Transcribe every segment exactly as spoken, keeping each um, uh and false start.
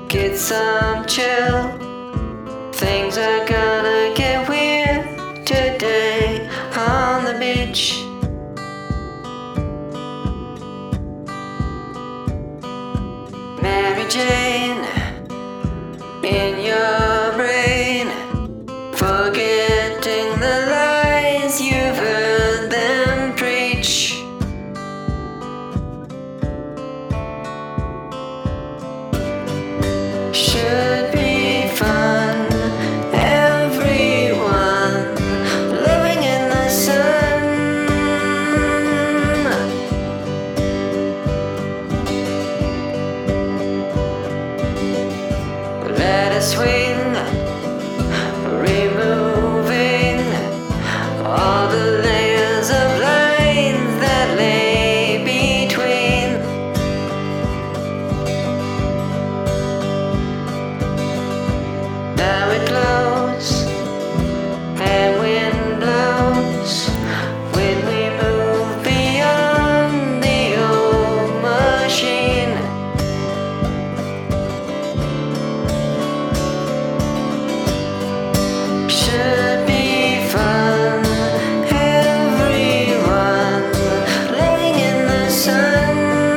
get some chill. Things are gonna get weird today on the beach. Mary Jane, in your brain, forgetting the lies you've heard them preach. Should be fun, everyone living in the sun. Let us swing, removing all the layers of lines that lay between. Now it glows and wind blows when we move beyond the old machine. Should be fun, everyone living in the sun.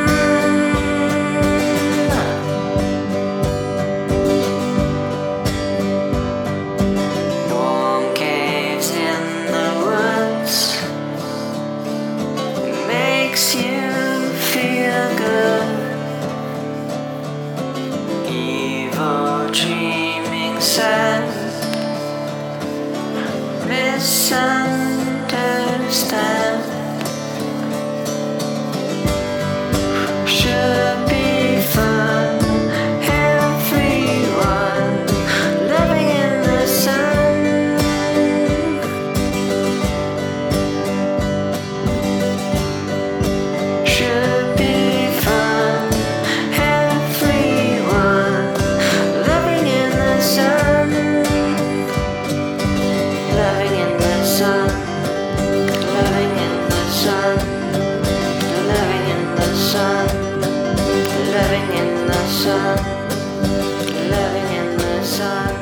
Warm caves in the woods makes you feel good. Evil dreaming sun, misunderstand. Should be fun, everyone living in the sun. Should be fun, everyone living in the sun. Living in the sun, living in the sun, living in the sun, living in the sun, living in the sun.